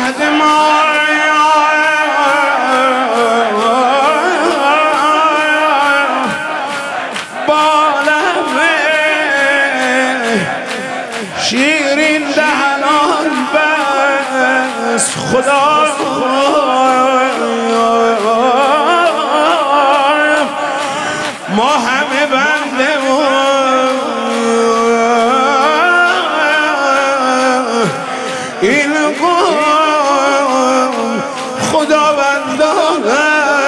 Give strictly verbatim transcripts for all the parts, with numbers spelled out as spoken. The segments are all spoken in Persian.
عهد ما شیرین دهنان بس خدا ما همه بنده و این قوم خدا بندانه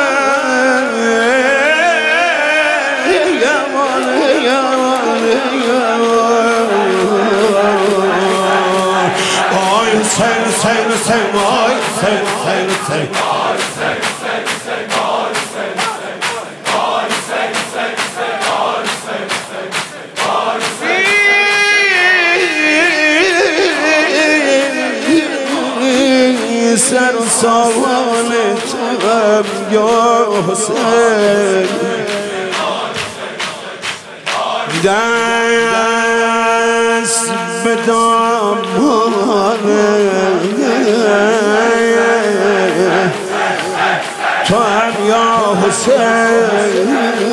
Sing, sing, sing, boy, sing, sing, sing. Boy, sing, sing, sing, boy, sing, sing, boy, sing, sing, sing, boy, sing, sing, boy, sing. سر و سامان توام یا حسین دست به تو هم یا حسین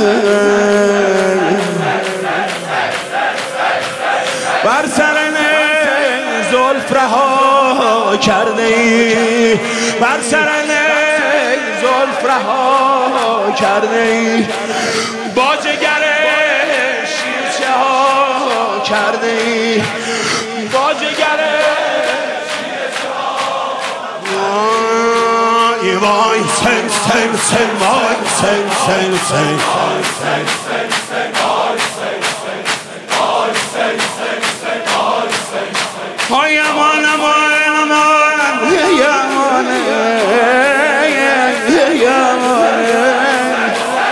بر سر زلف رها کرده ای بر سر زلف رها کرده ای با جگر شیشه ها کرده ای با جگر Boy, sing, sing, sing, boy, sing, sing, sing, boy, sing, sing, sing, boy, sing, sing, boy, sing, sing, sing, boy, sing, sing. Oh, yeah, man, man, man, yeah, man, yeah, yeah, man.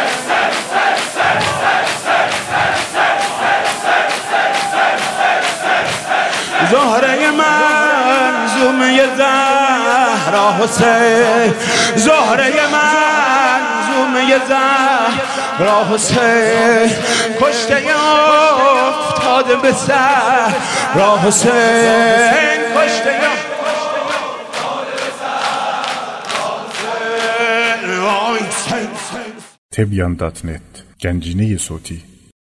زهره منظومه زهرا حسین زهره منظومه زهرا حسین کشته افتاده به صحرا حسین کشته افتاده به صحرا حسین تبیان دات نت گنجینه صوتی